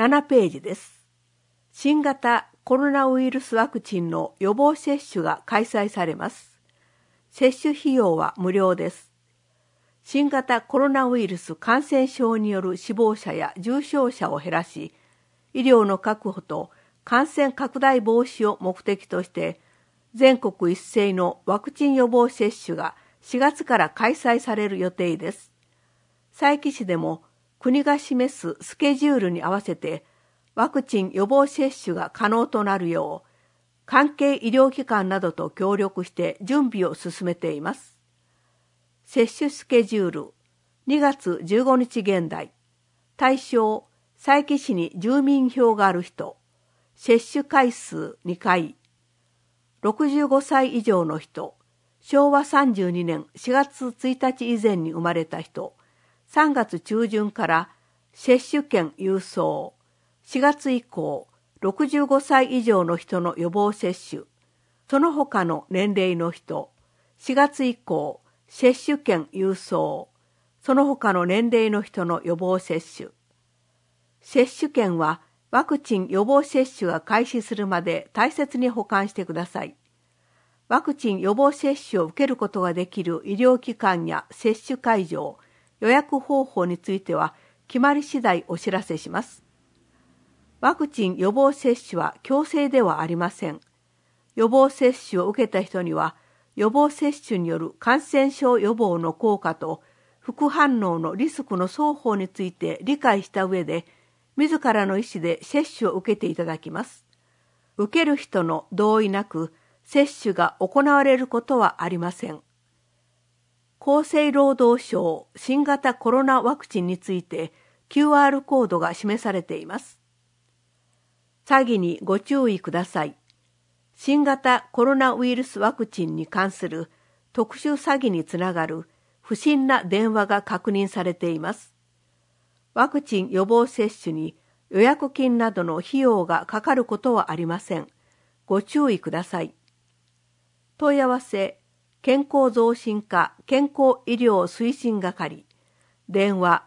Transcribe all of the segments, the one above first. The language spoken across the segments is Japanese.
7ページです。新型コロナウイルスワクチンの予防接種が開催されます。接種費用は無料です。新型コロナウイルス感染症による死亡者や重症者を減らし、医療の確保と感染拡大防止を目的として、全国一斉のワクチン予防接種が4月から開催される予定です。佐伯市でも国が示すスケジュールに合わせてワクチン予防接種が可能となるよう、関係医療機関などと協力して準備を進めています。接種スケジュール、2月15日現在。対象、佐伯市に住民票がある人。接種回数2回。65歳以上の人。昭和32年4月1日以前に生まれた人。3月中旬から接種券郵送。4月以降、65歳以上の人の予防接種。その他の年齢の人。4月以降、接種券郵送。その他の年齢の人の予防接種。接種券はワクチン予防接種が開始するまで大切に保管してください。ワクチン予防接種を受けることができる医療機関や接種会場、予約方法については決まり次第お知らせします。ワクチン予防接種は強制ではありません。予防接種を受けた人には、予防接種による感染症予防の効果と副反応のリスクの双方について理解した上で、自らの意思で接種を受けていただきます。受ける人の同意なく、接種が行われることはありません。厚生労働省新型コロナワクチンについて QR コードが示されています。詐欺にご注意ください。新型コロナウイルスワクチンに関する特殊詐欺につながる不審な電話が確認されています。ワクチン予防接種に予約金などの費用がかかることはありません。ご注意ください。問い合わせ、健康増進課健康医療推進係、電話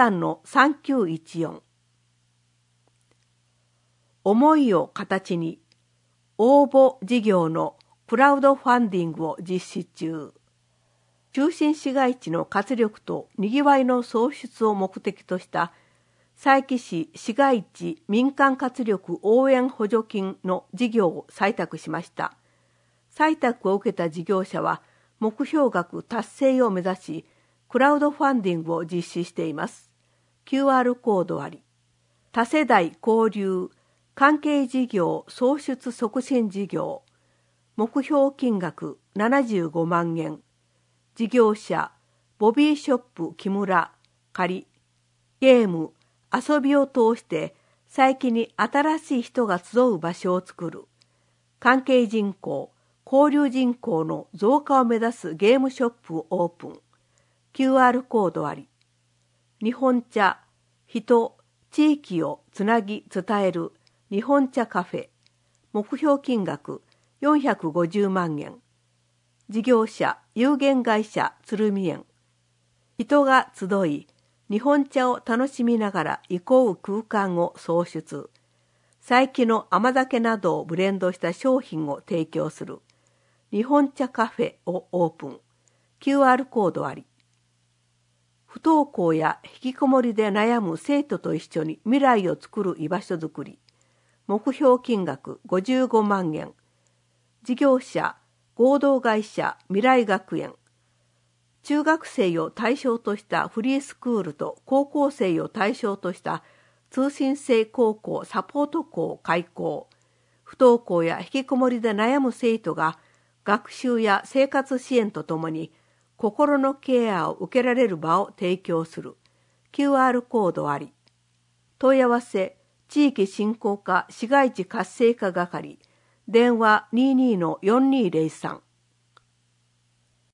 23-3914。思いを形に、応募事業のクラウドファンディングを実施中。中心市街地の活力とにぎわいの創出を目的とした佐伯市市街地民間活力応援補助金の事業を採択しました。採択を受けた事業者は目標額達成を目指し、クラウドファンディングを実施しています。QR コードあり。多世代交流関係事業創出促進事業。目標金額75万円。事業者、ボビーショップ木村、仮。ゲーム、遊びを通して佐伯に新しい人が集う場所を作る。関係人口、交流人口の増加を目指すゲームショップをオープン。QR コードあり。日本茶、人、地域をつなぎ伝える日本茶カフェ。目標金額450万円。事業者、有限会社鶴見園。人が集い、日本茶を楽しみながら憩う空間を創出。佐伯の甘酒などをブレンドした商品を提供する。日本茶カフェをオープン。QR コードあり。不登校や引きこもりで悩む生徒と一緒に未来を作る居場所づくり。目標金額55万円。事業者、合同会社未来学園。中学生を対象としたフリースクールと高校生を対象とした通信制高校サポート校開校。不登校や引きこもりで悩む生徒が学習や生活支援とともに心のケアを受けられる場を提供する。QR コードあり。問い合わせ、地域振興課市街地活性化係、電話 22-4203。